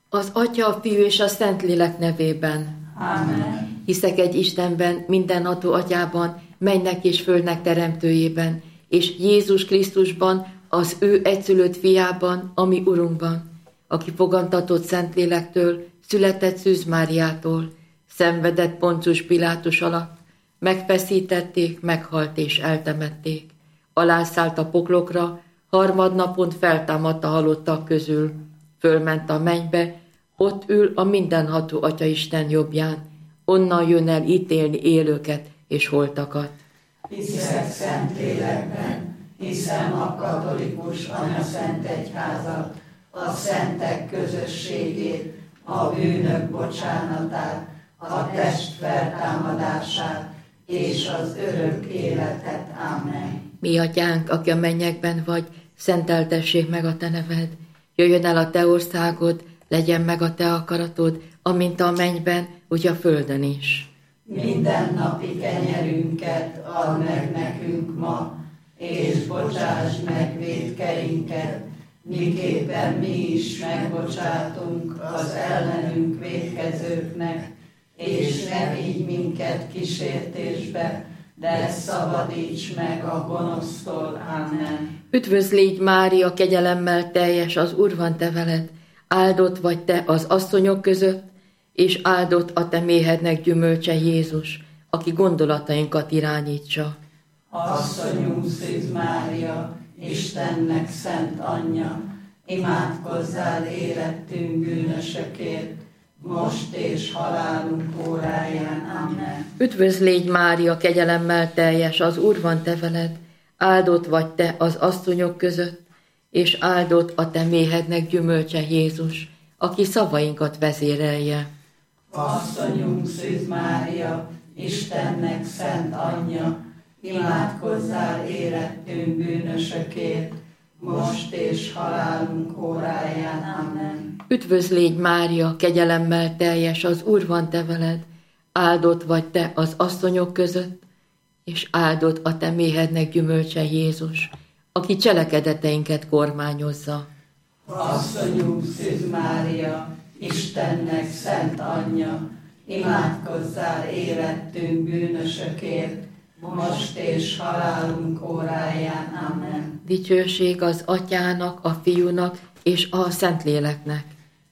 Az Atya, a Fiú és a Szentlélek nevében. Amen. Hiszek egy Istenben, mindenható Atyában, mennek és földnek teremtőjében, és Jézus Krisztusban, az ő egyszülött fiában, a mi Urunkban, aki fogantatott Szentlélektől, született Szűz Máriától, szenvedett Poncius Pilátus alatt, megfeszítették, meghalt és eltemették. Alászállt a poklokra, harmadnapon feltámadt a halottak közül, fölment a mennybe, ott ül a mindenható Atyaisten jobbján, onnan jön el ítélni élőket és holtakat. Hiszek Szentlélekben, hiszem a katolikus anyaszent egyházat, a szentek közösségét, a bűnök bocsánatát, a test feltámadását és az örök életet. Amen. Mi Atyánk, aki a mennyekben vagy, szenteltessék meg a te neved. Jöjjön el a te országod, legyen meg a te akaratod, amint a mennyben, úgy a földön is. Minden napi kenyerünket add meg nekünk ma, és bocsásd meg vétkeinket, miképpen mi is megbocsátunk az ellenünk vétkezőknek, és ne vigy minket kísértésbe, de szabadíts meg a gonosztól. Amen. Üdvözlégy Mária, kegyelemmel teljes, az Úr van te veled, áldott vagy te az asszonyok között, és áldott a te méhednek gyümölcse Jézus, aki gondolatainkat irányítsa. Asszonyunk Szűz Mária, Istennek szent anyja, imádkozzál érettünk bűnösökért, most és halálunk óráján. Amen. Üdvözlégy Mária, kegyelemmel teljes, az Úr van te veled, áldott vagy te az asszonyok között, és áldott a te méhednek gyümölcse Jézus, aki szavainkat vezérelje. Asszonyunk Szűz Mária, Istennek szent anyja, imádkozzál érettünk bűnösökért, most és halálunk óráján. Amen. Üdvözlégy Mária, kegyelemmel teljes, az Úr van te veled, áldott vagy te az asszonyok között, és áldott a te méhednek gyümölcse Jézus, aki cselekedeteinket kormányozza. Asszonyunk Szűz Mária, Istennek szent anyja, imádkozzál érettünk bűnösökért, most és halálunk óráján. Amen. Dicsőség az Atyának, a Fiúnak és a Szentléleknek.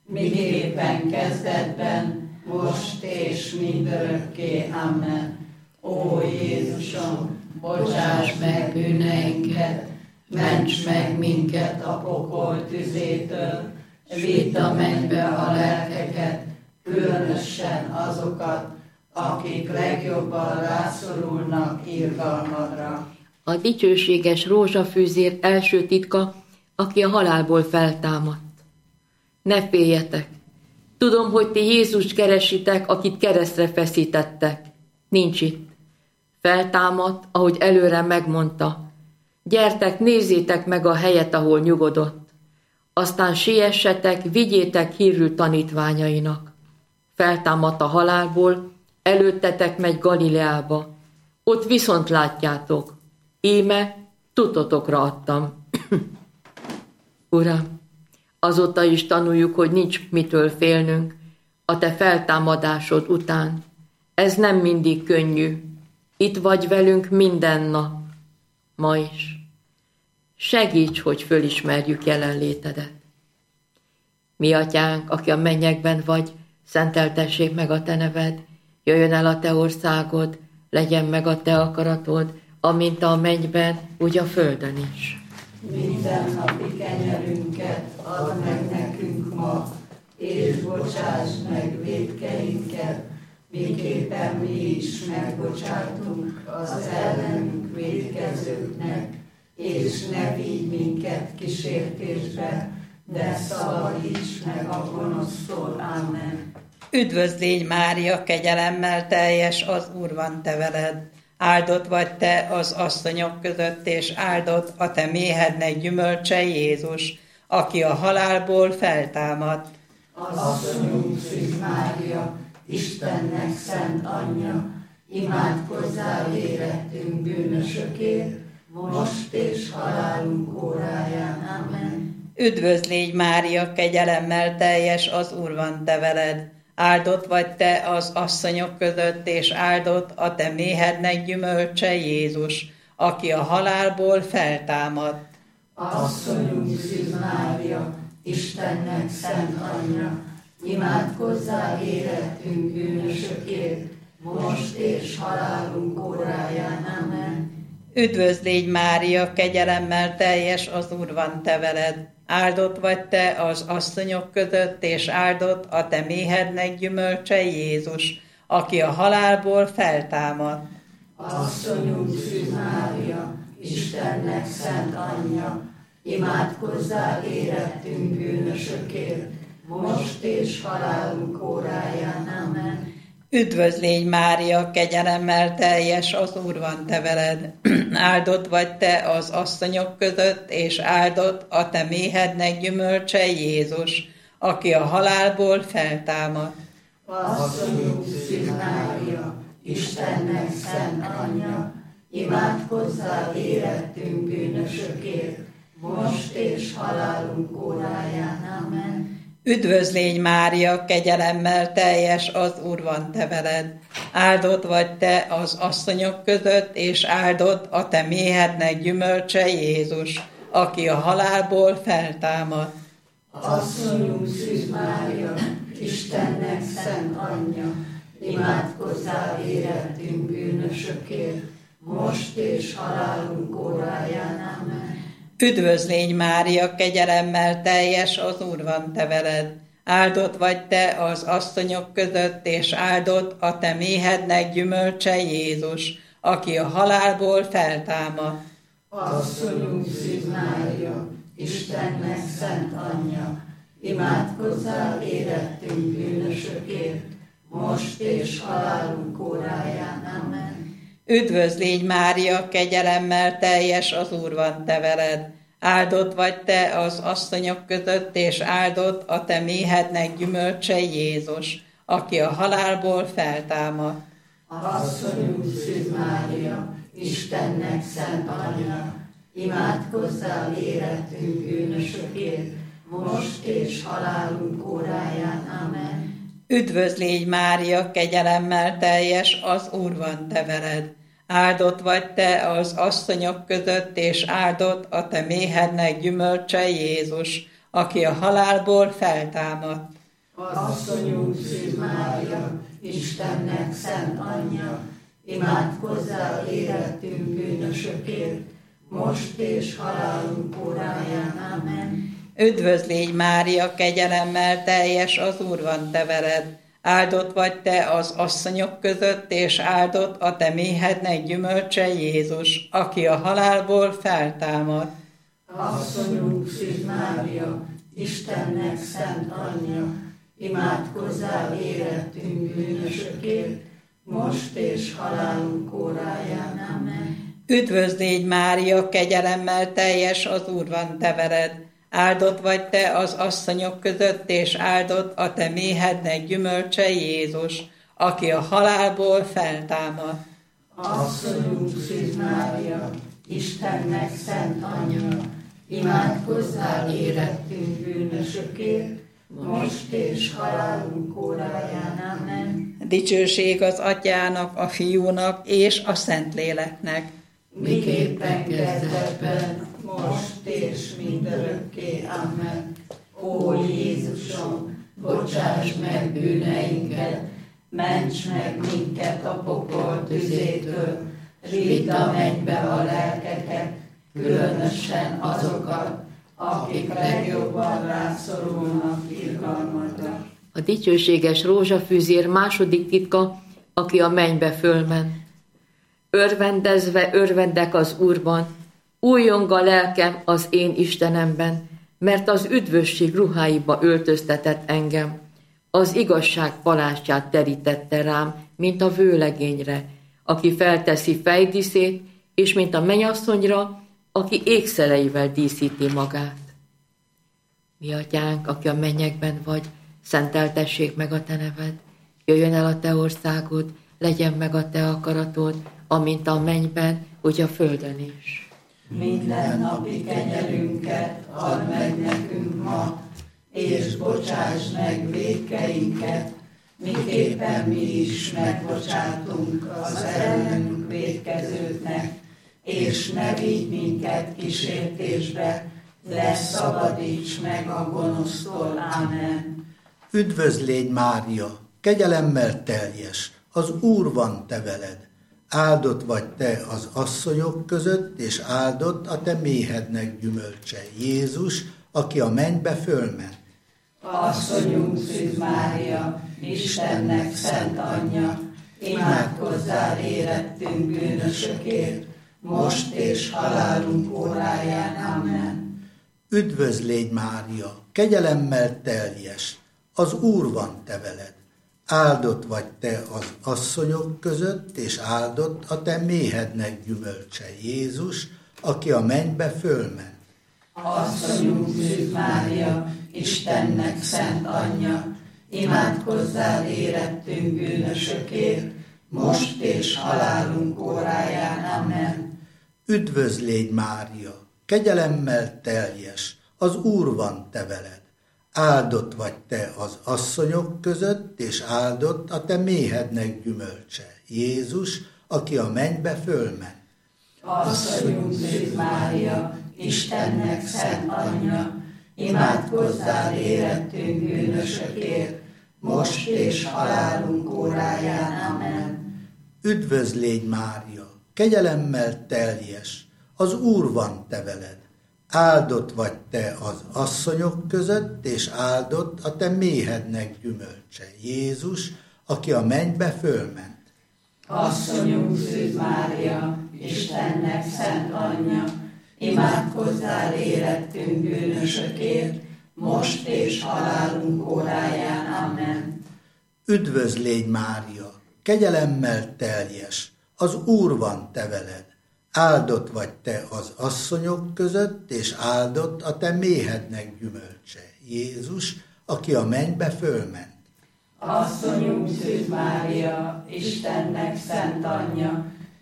Miképpen kezdetben, most és mindörökké. Amen. Ó Jézusom, bocsáss meg bűneinket, ments meg minket a pokol tüzétől, vidd a mennybe a lelkeket, különösen azokat, akik legjobban rászorulnak irgalmadra. A dicsőséges rózsafűzér első titka, aki a halálból feltámadt. Ne féljetek! Tudom, hogy ti Jézust keresitek, akit keresztre feszítettek. Nincs itt. Feltámadt, ahogy előre megmondta. Gyertek, nézzétek meg a helyet, ahol nyugodott. Aztán siessetek, vigyétek hírül tanítványainak. Feltámadt a halálból, előttetek megy Galileába. Ott viszont látjátok. Íme, tudtotokra adtam. Uram, azóta is tanuljuk, hogy nincs mitől félnünk a te feltámadásod után. Ez nem mindig könnyű. Itt vagy velünk minden nap. Ma is. Segíts, hogy fölismerjük jelenlétedet. Mi Atyánk, aki a mennyekben vagy, szenteltessék meg a te neved, jöjjön el a te országod, legyen meg a te akaratod, amint a mennyben, úgy a földön is. Minden napi kenyerünket add meg nekünk ma, és bocsásd meg vétkeinket, miképpen mi is megbocsátunk az ellenünk vétkezőknek, és ne vigy minket kísértésbe, de szabadíts meg a gonosztól. Amen. Üdvözlégy Mária, kegyelemmel teljes, az Úr van te veled. Áldott vagy te az asszonyok között, és áldott a te méhednek gyümölcse Jézus, aki a halálból feltámadt. Asszonyunk Szűz Mária, Istennek szent anyja, imádkozzál érettünk bűnösökért, most és halálunk óráján. Amen. Üdvözlégy Mária, kegyelemmel teljes, az Úr van te veled. Áldott vagy te az asszonyok között, és áldott a te méhednek gyümölcse Jézus, aki a halálból feltámadt. Asszonyunk Szűz Mária, Istennek szent anyja, imádkozzál érettünk bűnösökért, most és halálunk óráján. Amen. Üdvözlégy Mária, kegyelemmel teljes, az Úr van te veled. Áldott vagy te az asszonyok között, és áldott a te méhednek gyümölcse Jézus, aki a halálból feltámadt. Asszonyunk Szűz Mária, Istennek szent anyja, imádkozzál érettünk bűnösökért, most és halálunk óráján. Amen. Üdvözlégy Mária, kegyelemmel teljes, az Úr van te veled. Áldott vagy te az asszonyok között, és áldott a te méhednek gyümölcse Jézus, aki a halálból feltámadt. Asszonyunk Szűz Mária, Istennek szent anyja, imádkozzál érettünk bűnösökért, most és halálunk óráján. Amen. Üdvözlégy Mária, kegyelemmel teljes, az Úr van te veled. Áldott vagy te az asszonyok között, és áldott a te méhednek gyümölcse Jézus, aki a halálból feltámadt. Asszonyunk Szűz Mária, Istennek szent anyja, imádkozzál érettünk bűnösökért, most és halálunk óráján. Amen. Üdvözlégy Mária, kegyelemmel teljes, az Úr van te veled. Áldott vagy te az asszonyok között, és áldott a te méhednek gyümölcse Jézus, aki a halálból feltámadt. Asszonyunk Szűz Mária, Istennek szent anyja, imádkozzál érettünk bűnösökért, most és halálunk óráján. Amen. Üdvözlégy Mária, kegyelemmel teljes, az Úr van te veled. Áldott vagy te az asszonyok között, és áldott a te méhednek gyümölcse Jézus, aki a halálból feltámadt. Asszonyunk Szűz Mária, Istennek szent anyja, imádkozzál érettünk bűnösökért, most és halálunk óráján. Amen. Üdvözlégy Mária, kegyelemmel teljes, az Úr van te veled. Áldott vagy te az asszonyok között, és áldott a te méhednek gyümölcse Jézus, aki a halálból feltámadt. Asszonyunk Szűz Mária, Istennek szent anyja, imádkozzál érettünk bűnösökért, most és halálunk óráján. Amen. Üdvözlégy Mária, kegyelemmel teljes, az Úr van te veled. Áldott vagy te az asszonyok között, és áldott a te méhednek gyümölcse Jézus, aki a halálból feltámadt. Asszonyunk Szűz Mária, Istennek szent anyja, imádkozzál érettünk bűnösökért, most és halálunk óráján. Amen. Üdvözlégy Mária, kegyelemmel teljes, az Úr van te veled. Áldott vagy te az asszonyok között, és áldott a te méhednek gyümölcse Jézus, aki a halálból feltámadt. Asszonyunk Szűz Mária, Istennek szent anyja, imádkozzál érettünk bűnösökért, most és halálunk óráján. Amen. Dicsőség az Atyának, a Fiúnak és a Szentléleknek. Miképpen kezdetben, most és mindörökké. Amen. Ó Jézusom, bocsáss meg bűneinket, ments meg minket a pokol tüzétől, vidd a mennybe a lelkeket, különösen azokat, akik legjobban rászorulnak irgalmadra. A dicsőséges rózsafűzér második titka, aki a mennybe fölment. Örvendezve örvendek az Úrban, újjong a lelkem az én Istenemben, mert az üdvösség ruháiba öltöztetett engem. Az igazság palástját terítette rám, mint a vőlegényre, aki felteszi fejdíszét, és mint a mennyasszonyra, aki ékszeleivel díszíti magát. Mi atyánk, aki a mennyekben vagy, szenteltessék meg a te neved, jöjjön el a te országod, legyen meg a te akaratod, amint a mennyben, úgy a földön is. mindennapi kenyerünket add meg nekünk ma, és bocsáss meg vétkeinket, miképpen mi is megbocsátunk az ellenünk vétkezőknek, és ne vigy minket kísértésbe, de szabadíts meg a gonosztól. Amen. Üdvözlégy Mária, kegyelemmel teljes, az Úr van te veled. Áldott vagy te az asszonyok között, és áldott a te méhednek gyümölcse, Jézus, aki a mennybe fölment. Asszonyunk Szűz Mária, Istennek szent anyja, imádkozzál érettünk bűnösökért, most és halálunk óráján. Amen. Üdvözlégy Mária, kegyelemmel teljes, az Úr van te veled. Áldott vagy te az asszonyok között, és áldott a te méhednek gyümölcse, Jézus, aki a mennybe fölment. Asszonyunk Szűz Mária, Istennek szent anyja, imádkozzál érettünk bűnösökért, most és halálunk óráján. Amen. Üdvözlégy Mária, kegyelemmel teljes, az Úr van te veled. Áldott vagy te az asszonyok között, és áldott a te méhednek gyümölcse, Jézus, aki a mennybe fölment. Asszonyunk Szűz Mária, Istennek szent anyja, imádkozzál érettünk bűnösökért, most és halálunk óráján. Amen. Üdvözlégy Mária, kegyelemmel teljes, az Úr van te veled. Áldott vagy te az asszonyok között, és áldott a te méhednek gyümölcse, Jézus, aki a mennybe fölment. Asszonyunk Szűz Mária, Istennek szent anyja, imádkozzál érettünk bűnösökért, most és halálunk óráján. Amen. Üdvözlégy Mária, kegyelemmel teljes, az Úr van te veled. Áldott vagy te az asszonyok között, és áldott a te méhednek gyümölcse, Jézus, aki a mennybe fölment. Asszonyunk Szűz Mária, Istennek szent anyja,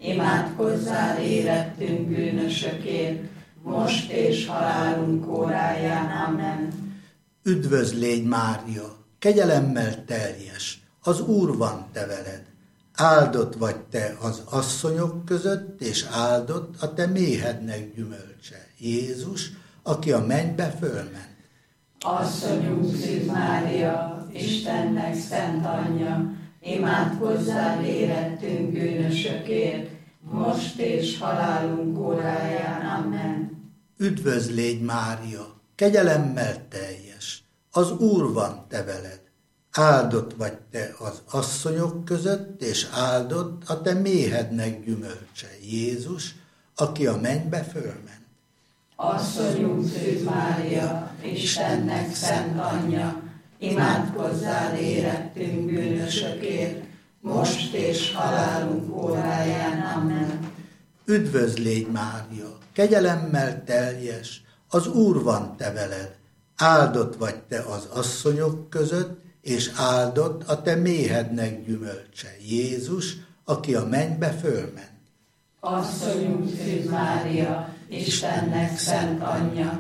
imádkozzál érettünk bűnösökért, most és halálunk óráján. Amen. Üdvözlégy Mária, kegyelemmel teljes, az Úr van te veled. Áldott vagy te az asszonyok között, és áldott a te méhednek gyümölcse, Jézus, aki a mennybe fölment. Asszonyunk Szűz Mária, Istennek szent anyja, imádkozzál érettünk bűnösökért, most és halálunk óráján. Amen. Üdvözlégy Mária, kegyelemmel teljes, az Úr van te veled. Áldott vagy te az asszonyok között, és áldott a te méhednek gyümölcse, Jézus, aki a mennybe fölment. Asszonyunk Szűz Mária, Istennek szent anyja, imádkozzál érettünk bűnösökért, most és halálunk óráján. Amen. Üdvözlégy Mária, kegyelemmel teljes, az Úr van te veled. Áldott vagy te az asszonyok között, és áldott a te méhednek gyümölcse, Jézus, aki a mennybe fölment. Asszonyunk Szűz Mária, Istennek szent anyja,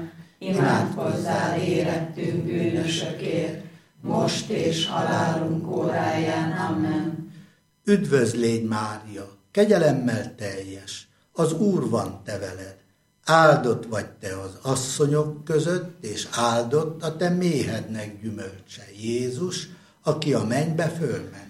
imádkozzál érettünk bűnösökért, most és halálunk óráján. Amen. Üdvözlégy Mária, kegyelemmel teljes, az Úr van te veled. Áldott vagy te az asszonyok között, és áldott a te méhednek gyümölcse, Jézus, aki a mennybe fölment.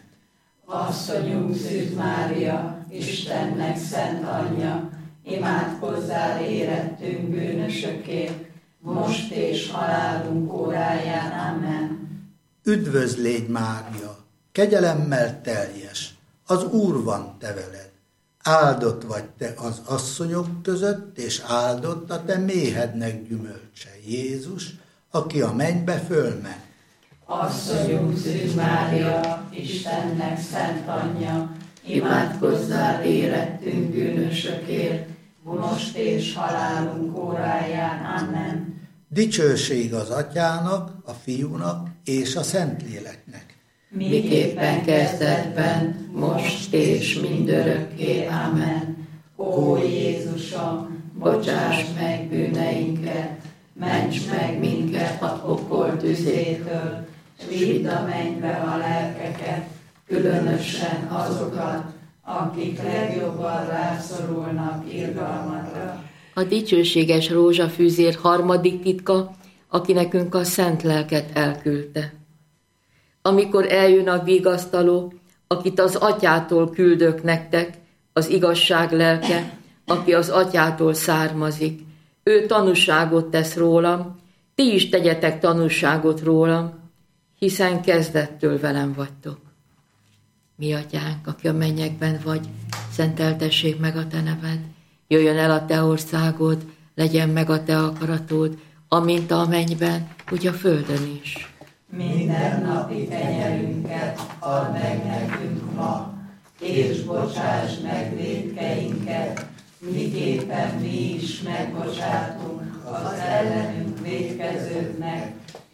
Asszonyunk Szűz Mária, Istennek szent anyja, imádkozzál érettünk bűnösökért, most és halálunk óráján. Amen. Üdvözlégy Mária, kegyelemmel teljes, az Úr van te veled. Áldott vagy te az asszonyok között, és áldott a te méhednek gyümölcse, Jézus, aki a mennybe fölment. Asszonyunk Szűz Mária, Istennek szent anyja, imádkozzál érettünk bűnösökért, most és halálunk óráján. Amen. Dicsőség az Atyának, a Fiúnak és a Szentléleknek. Miképpen kezdetben, most és mindörökké. Amen. Ó Jézusom, bocsáss meg bűneinket, ments meg minket a pokol tüzétől, s vidd a mennybe a lelkeket, különösen azokat, akik legjobban rászorulnak irgalmadra. A dicsőséges rózsafűzér harmadik titka, aki nekünk a szent lelket elküldte. Amikor eljön a vigasztaló, akit az atyától küldök nektek, az igazság lelke, aki az atyától származik. Ő tanúságot tesz rólam, ti is tegyetek tanúságot rólam, hiszen kezdettől velem vagytok. Mi atyánk, aki a mennyekben vagy, szenteltessék meg a te neved, jöjjön el a te országod, legyen meg a te akaratod, amint a mennyben, úgy a földön is. Minden napi kenyerünket add meg nekünk ma, és bocsáss meg vétkeinket, miképpen mi is megbocsátunk az ellenünk vétkezőknek,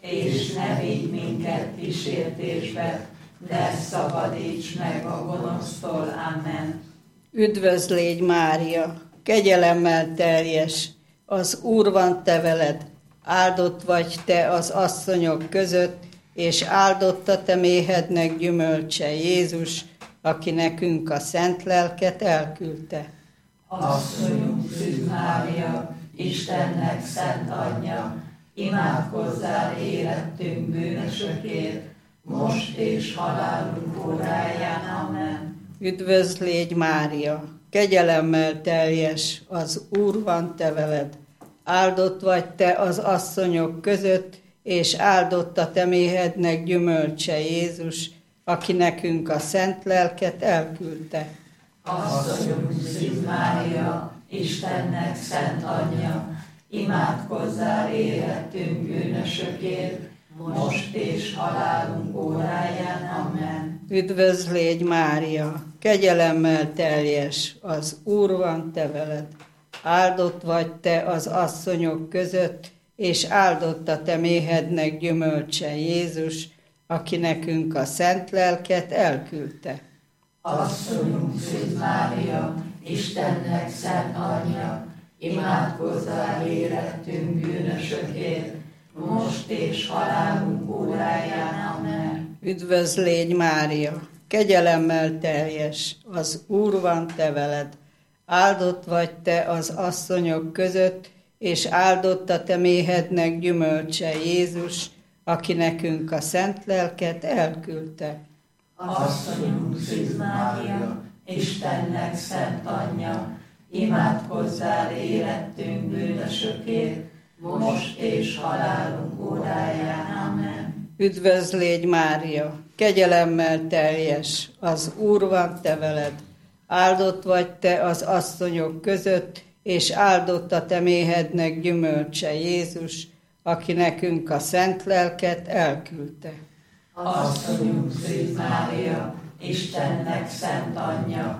és ne vigy minket kísértésbe, de szabadíts meg a gonosztól. Amen. Üdvözl légy, Mária, kegyelemmel teljes, az Úr van te veled, áldott vagy te az asszonyok között, és áldott a te méhednek gyümölcse, Jézus, aki nekünk a szent lelket elküldte. Asszonyunk Szűz Mária, Istennek szent anyja, imádkozzál érettünk bűnösökért, most és halálunk óráján. Amen. Üdvözl légy, Mária, kegyelemmel teljes, az Úr van te veled, áldott vagy te az asszonyok között, és áldott a te méhednek gyümölcse, Jézus, aki nekünk a szent lelket elküldte. Asszonyunk Szűz Mária, Istennek szent anyja, imádkozzál érettünk bűnösökért, most és halálunk óráján. Amen. Üdvözl légy, Mária, kegyelemmel teljes, az Úr van te veled, áldott vagy te az asszonyok között, és áldott a te méhednek gyümölcse, Jézus, aki nekünk a szent lelket elküldte. Asszonyunk Szűz Mária, Istennek szent anyja, imádkozzál érettünk bűnösökért, most és halálunk óráján. Amen. Üdvözl légy, Mária, kegyelemmel teljes, az Úr van te veled, áldott vagy te az asszonyok között, és áldott a te méhednek gyümölcse, Jézus, aki nekünk a szent lelket elküldte. Asszonyunk Szűz Mária, Istennek szent anyja, imádkozzál érettünk bűnösökért, most és halálunk óráján. Amen. Üdvözl légy, Mária, kegyelemmel teljes, az Úr van te veled, áldott vagy te az asszonyok között, és áldott a te méhednek gyümölcse, Jézus, aki nekünk a szent lelket elküldte. Asszonyunk Szűz Mária, Istennek szent anyja,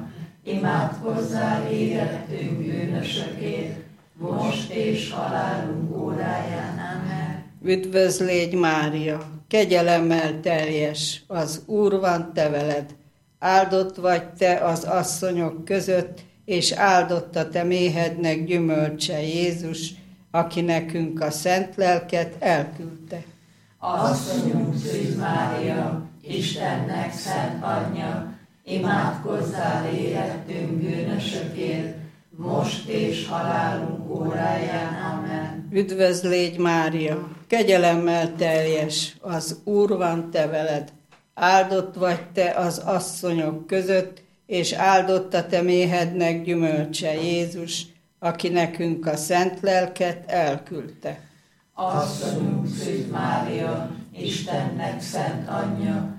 imádkozzál érettünk bűnösökért, most és halálunk óráján. Amen. Üdvözl légy, Mária, kegyelemmel teljes, az Úr van te veled, áldott vagy te az asszonyok között, és áldott a te méhednek gyümölcse, Jézus, aki nekünk a szent lelket elküldte. Asszonyunk Szűz Mária, Istennek szent anyja, imádkozzál érettünk bűnösökért, most és halálunk óráján. Amen. Üdvözl légy, Mária, kegyelemmel teljes, az Úr van te veled, áldott vagy te az asszonyok között, és áldott a te méhednek gyümölcse, Jézus, aki nekünk a szent lelket elküldte. Asszonyunk Szűz Mária, Istennek szent anyja,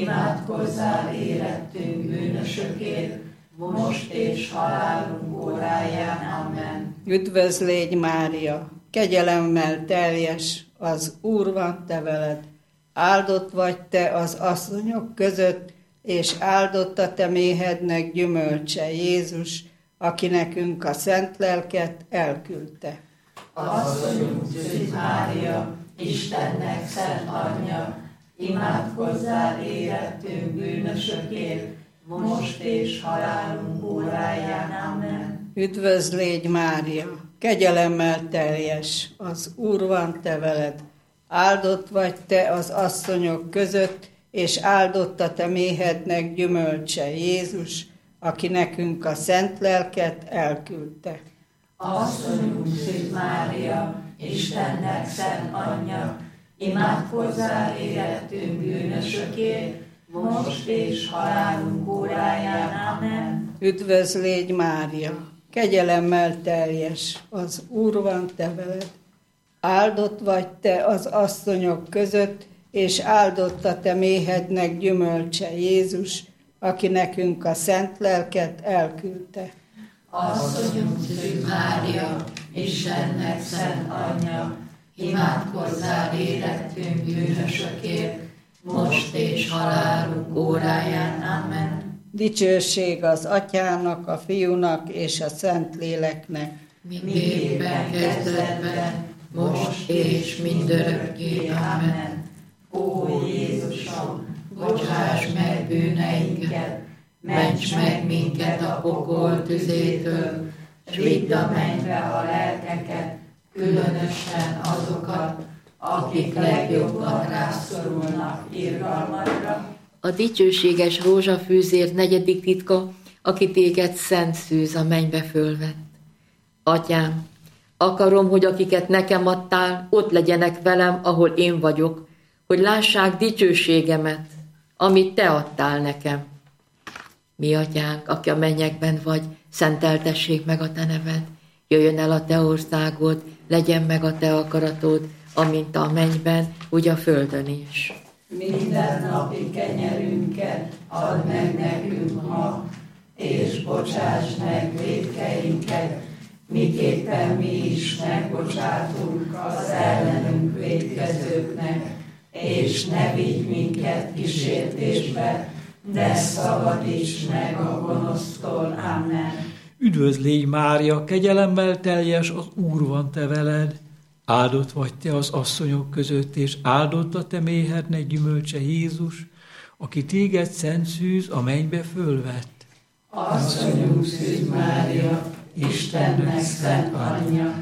imádkozzál érettünk bűnösökért, most és halálunk óráján. Amen. Üdvözl légy, Mária, kegyelemmel teljes, az Úr van te veled, áldott vagy te az asszonyok között, és áldott a te méhednek gyümölcse, Jézus, aki nekünk a szent lelket elküldte. Asszonyunk Szűz Mária, Istennek szent anyja, imádkozzál érettünk bűnösökért, most és halálunk óráján. Amen. Üdvözl légy, Mária, kegyelemmel teljes, az Úr van te veled. Áldott vagy te az asszonyok között, és áldott a te méhednek gyümölcse, Jézus, aki nekünk a szent lelket elküldte. Asszonyunk Szűz Mária, Istennek szent anyja, imádkozzál érettünk bűnösökért, most és halálunk óráján. Amen. Üdvözl légy Mária, kegyelemmel teljes, az Úr van te veled. Áldott vagy te az asszonyok között, és áldott a te méhednek gyümölcse, Jézus, aki nekünk a szent lelket elküldte. Asszonyunk Szűz Mária, Istennek szent anyja, imádkozzál érettünk bűnösökért, most és halálunk óráján. Amen. Dicsőség az Atyának, a Fiúnak és a Szentléleknek. Miképpen kezdetben, most és mindörökké. Amen. Ó Jézusom, Bocsáss meg bűneinket, ments meg minket a pokol tüzétől, s vidd a mennybe a lelkeket, különösen azokat, akik legjobban rászorulnak irgalmadra. A dicsőséges rózsafűzér 4. titka, aki téged szent szűz a mennybe fölvett. Atyám, akarom, hogy akiket nekem adtál, ott legyenek velem, ahol én vagyok, hogy lássák dicsőségemet, amit te adtál nekem. Mi atyánk, aki a mennyekben vagy, szenteltessék meg a te neved, jöjjön el a te országod, legyen meg a te akaratod, amint a mennyben, úgy a földön is. Minden napi kenyerünket add meg nekünk ma, és bocsáss meg vétkeinket, miképpen mi is megbocsátunk az ellenünk vétkezőknek, és ne vigy minket kísértésbe, de szabadíts meg a gonosztól. Amen. Üdvözl légy Mária, kegyelemmel teljes, az Úr van te veled. Áldott vagy te az asszonyok között, és áldott a te méhednek gyümölcse, Jézus, aki téged szent szűz a mennybe fölvett. Asszonyunk Szűz Mária, Istennek szent anyja,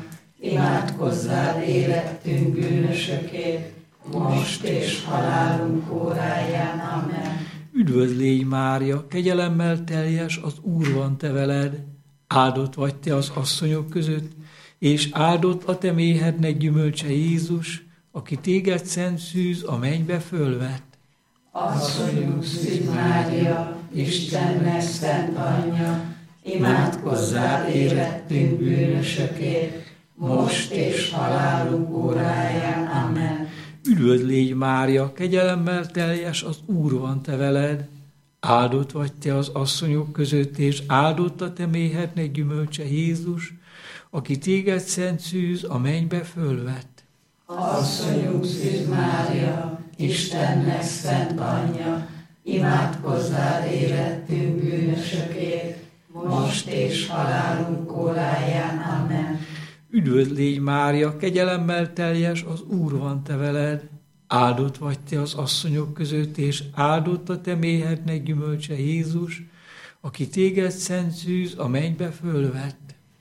imádkozzál érettünk bűnösökért, most és halálunk óráján. Amen. Üdvözl légy Mária, kegyelemmel teljes, az Úr van te veled. Áldott vagy te az asszonyok között, és áldott a te méhednek gyümölcse, Jézus, aki téged szent szűz a mennybe fölvett. Asszonyunk Szűz Mária, Istennek szent anyja, imádkozzál érettünk bűnösökért, most és halálunk óráján. Amen. Üdvözl légy Mária, kegyelemmel teljes, az Úr van te veled. Áldott vagy te az asszonyok között, és áldott a te méhednek gyümölcse, Jézus, aki téged szent szűz a mennybe fölvett. Asszonyunk Szűz Mária, Istennek szent anyja, imádkozzál érettünk bűnösökért, most és halálunk óráján. Amen. Üdvözl légy Mária, kegyelemmel teljes, az Úr van te veled. Áldott vagy te az asszonyok között, és áldott a te méhednek gyümölcse, Jézus, aki téged szent szűz a mennybe fölvett.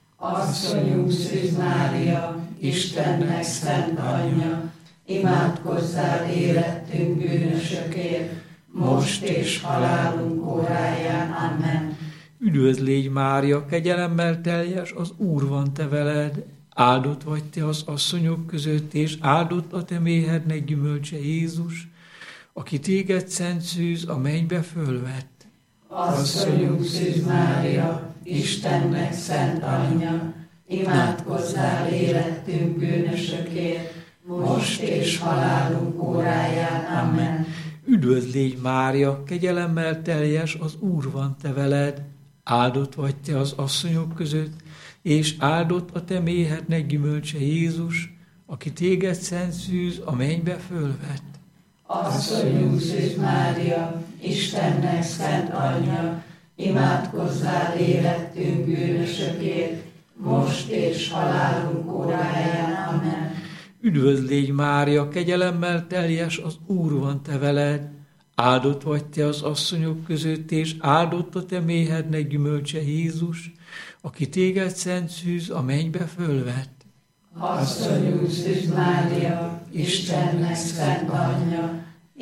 Asszonyunk Szűz Mária, Istennek szent anyja, imádkozzál érettünk bűnösökért, most és halálunk óráján. Amen. Üdvözl légy Mária, kegyelemmel teljes, az Úr van te veled. Áldott vagy te az asszonyok között, és áldott a te méhednek gyümölcse, Jézus, aki téged szent szűz a mennybe fölvett. Asszonyunk Szűz Mária, Istennek szent anyja, imádkozzál érettünk bűnösökért, most és halálunk óráján. Amen. Üdvözl légy Mária, kegyelemmel teljes, az Úr van te veled. Áldott vagy te az asszonyok között, és áldott a te méhednek gyümölcse, Jézus, aki téged szent szűz a mennybe fölvett. Asszonyunk Szűz Mária, Istennek szent anyja, imádkozzál érettünk bűnösökért, most és halálunk óráján. Amen. Üdvözl légy Mária, kegyelemmel teljes, az Úr van te veled. áldott vagy te az asszonyok között, és áldott a te méhednek gyümölcse Jézus, aki téged szent szűz a mennybe fölvett. Asszonyunk Szűz Mária, Istennek szent anyja,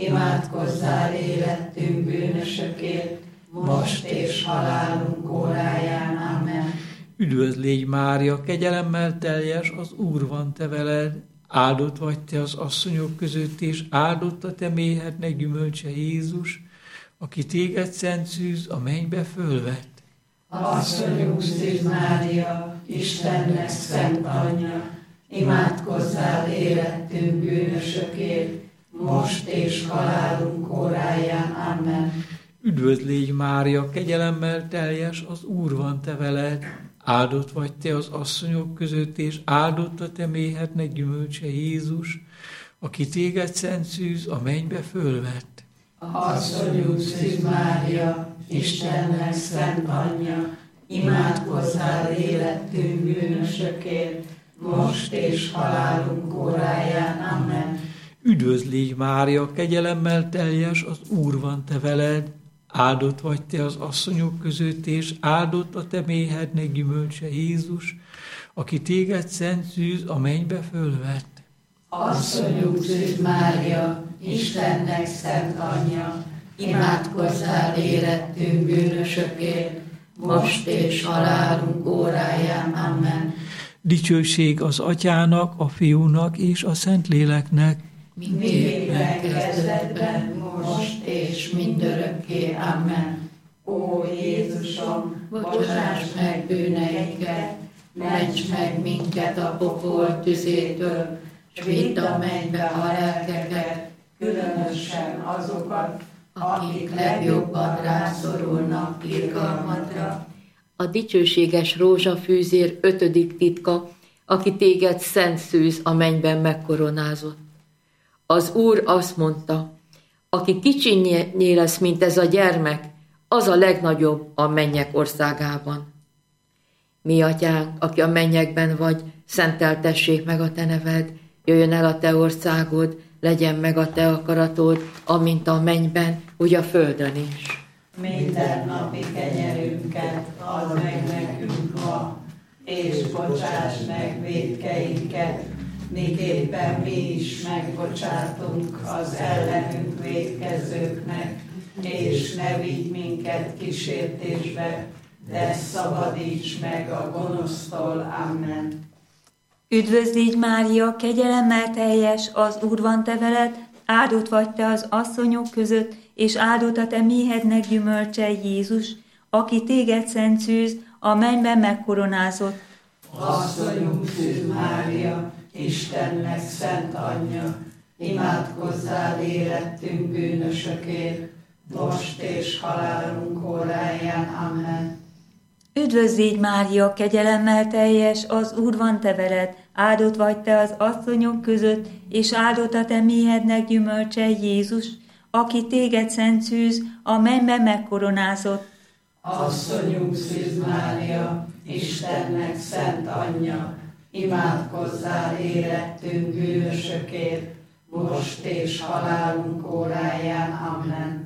imádkozzál érettünk bűnösökért, most és halálunk óráján. Amen. Üdvözl légy Mária, kegyelemmel teljes, az Úr van te veled, áldott vagy te az asszonyok között, és áldott a te méhednek gyümölcse Jézus, aki téged szent szűz a mennybe fölvett. Asszonyunk Szűz Mária, Istennek szent anyja, imádkozzál érettünk bűnösökért, most és halálunk óráján. Amen. Üdvözl légy Mária, kegyelemmel teljes, az Úr van te veled, áldott vagy te az asszonyok között, és áldott a te méhednek gyümölcse Jézus, aki téged szent szűz a mennybe fölvett. Asszonyunk Szűz Mária, Istennek szent anyja, imádkozzál érettünk bűnösökért, most és halálunk óráján. Amen. Üdvözl légy Mária, kegyelemmel teljes, az Úr van te veled, áldott vagy te az asszonyok között, és áldott a te méhednek gyümölcse Jézus, aki téged szent szűz a mennybe fölvett. Asszonyunk Szűz Mária, Istennek szent anyja, imádkozzál érettünk bűnösökért, most és halálunk óráján. Amen. Dicsőség az Atyának, a Fiúnak és a Szentléleknek, mindékben kezdetben, most és mindörökké. Amen. Ó Jézusom, bocsáss meg bűneinket, ments meg minket a pokol tüzétől, s vidd a mennybe a lelkeket, különösen azokat, akik legjobban rászorulnak irgalmadra. A dicsőséges rózsafűzér 5. titka, aki téged szent szűz a mennyben megkoronázott. Az Úr azt mondta, aki kicsinyé lesz, mint ez a gyermek, az a legnagyobb a mennyek országában. Mi atyánk, aki a mennyekben vagy, szenteltessék meg a te neved, jöjjön el a te országod, legyen meg a te akaratod, amint a mennyben, úgy a földön is. Minden napi kenyerünket add meg nekünk ma, és bocsáss meg vétkeinket, miképpen mi is megbocsátunk az ellenünk vétkezőknek, és ne vigy minket kísértésbe, de szabadíts meg a gonosztól. Amen. Üdvözl légy Mária, kegyelemmel teljes, az Úr van te veled, áldott vagy te az asszonyok között, és áldott a te méhednek gyümölcse Jézus, aki téged szent szűz, a mennyben megkoronázott. Asszonyunk Szűz Mária, Istennek szent anyja, imádkozzál érettünk bűnösökért, most és halálunk óráján. Amen. Üdvözl légy Mária, kegyelemmel teljes, az Úr van te veled, áldott vagy te az asszonyok között, és áldott a te méhednek gyümölcse Jézus, aki téged szent szűz, a mennyben megkoronázott. Asszonyunk Szűz Mária, Istennek szent anyja, imádkozzál érettünk bűnösökért, most és halálunk óráján. Amen.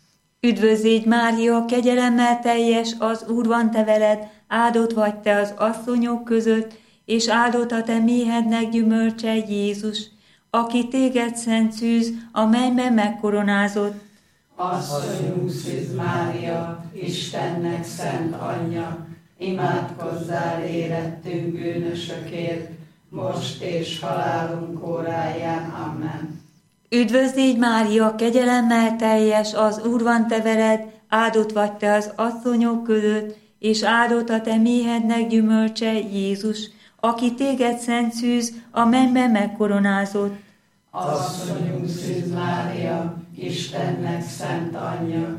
Üdvözl légy Mária, kegyelemmel teljes, az Úr van te veled, áldott vagy te az asszonyok között, és áldott a te méhednek gyümölcse Jézus, aki téged szent szűz, a mennyben megkoronázott. Asszonyunk Szűz Mária, Istennek szent anyja, imádkozzál érettünk bűnösökért, most és halálunk óráján. Amen. Üdvözl légy Mária, kegyelemmel teljes, az Úr van te veled, áldott vagy te az asszonyok között, és áldott a te méhednek gyümölcse Jézus, aki téged szent szűz, a mennyben megkoronázott. Asszonyunk Szűz Mária, Istennek szent anyja,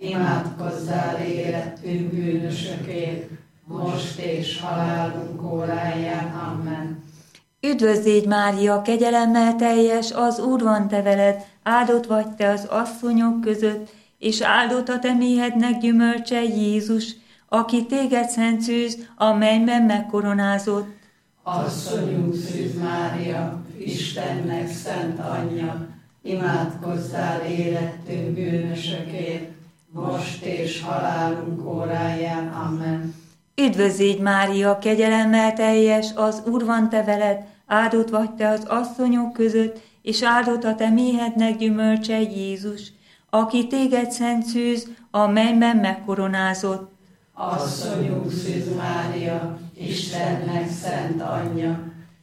imádkozzál érettünk bűnösökért, most és halálunk óráján. Amen. Üdvözl légy Mária, kegyelemmel teljes, az Úr van te veled, áldott vagy te az asszonyok között, és áldott a te méhednek gyümölcse Jézus, aki téged szent szűz, a mennyben megkoronázott. Asszonyunk Szűz Mária, Istennek szent anyja, imádkozzál érettünk bűnösökért, most és halálunk óráján. Amen. Üdvözlégy Mária, kegyelemmel teljes, az Úr van te veled, áldott vagy te az asszonyok között, és áldott a te méhednek gyümölcse, Jézus, aki téged szent szűz, a mennyben megkoronázott. Asszonyunk Szűz Mária, Istennek szent anyja,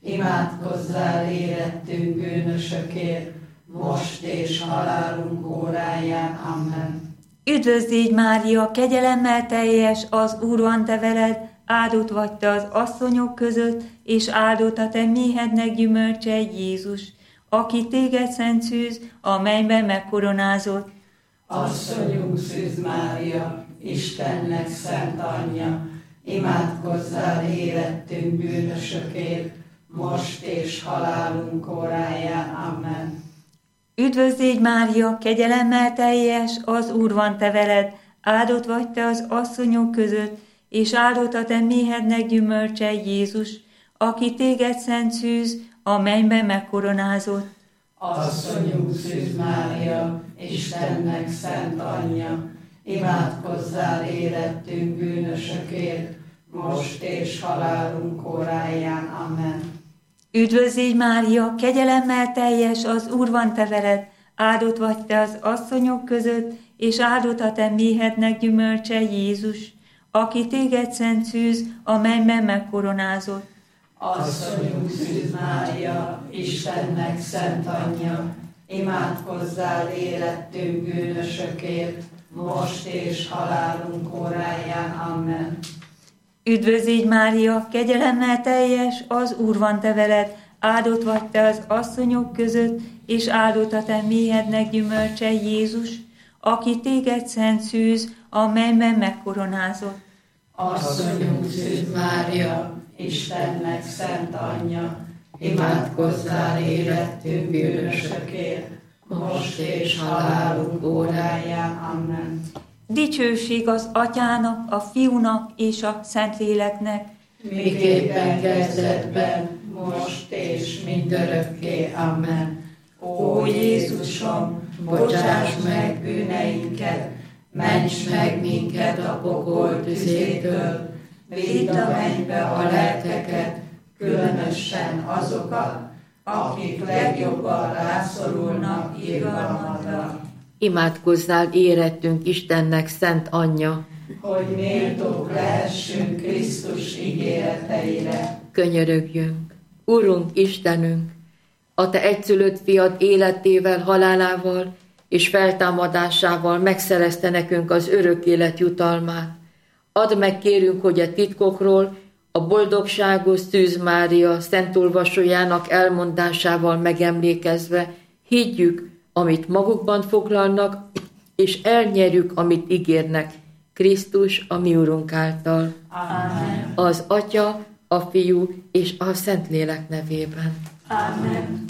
imádkozzál érettünk bűnösökért, most és halálunk óráján. Amen. Üdvözlégy Mária, kegyelemmel teljes, az Úr van te veled, áldott vagy te az asszonyok között, és áldott a te méhednek gyümölcse, Jézus, aki téged szent szűz, a mennyben megkoronázott. Asszonyunk Szűz Mária, Istennek szent anyja, imádkozzál érettünk bűnösökért, most és halálunk óráján. Amen. Üdvözlégy Mária, kegyelemmel teljes, az Úr van te veled, áldott vagy te az asszonyok között, és áldott a te méhednek gyümölcse, Jézus, aki téged szent szűz, a mennyben megkoronázott. Asszonyunk Szűz Mária, Istennek szent anyja, imádkozzál érettünk bűnösökért, most és halálunk óráján. Amen. Üdvözlégy Mária, kegyelemmel teljes, az Úr van te veled, áldott vagy te az asszonyok között, és áldott a te méhednek gyümölcse, Jézus, aki téged szent szűz, a mennyben megkoronázott. Asszonyunk Szűz Mária, Istennek szent anyja, imádkozzál érettünk bűnösökért, most és halálunk óráján. Amen. Üdvözlégy Mária, kegyelemmel teljes, az Úr van te veled, áldott vagy te az asszonyok között, és áldott a te méhednek gyümölcse, Jézus, aki téged szent szűz, a mennyben megkoronázott. Asszonyunk Szűz Mária, Istennek szent anyja, imádkozzál érettünk bűnösökért, most és halálunk óráján. Amen. Dicsőség az Atyának, a Fiúnak és a Szentléleknek, miképpen kezdetben, most és mindörökké. Amen. Ó Jézusom, bocsáss meg bűneinket, ments meg minket a pokol tüzétől, vidd a mennybe a lelkeket, különösen azokat, akik legjobban rászorulnak irgalmadra. Imádkozzál érettünk Istennek szent anyja, hogy méltók lehessünk Krisztus ígéreteire. Könyörögjünk. Urunk, Istenünk, a te egyszülött fiad életével, halálával és feltámadásával megszerezte nekünk az örök élet jutalmát. Add meg, kérünk, hogy a titkokról, a boldogságos Szűz Mária szent olvasójának elmondásával megemlékezve higgyük, amit magukban foglalnak, és elnyerjük, amit ígérnek, Krisztus, a mi Urunk által. Amen. Az Atya, a Fiú és a Szentlélek nevében. Amen.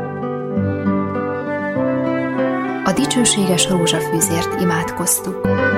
A dicsőséges rózsafűzért imádkoztuk.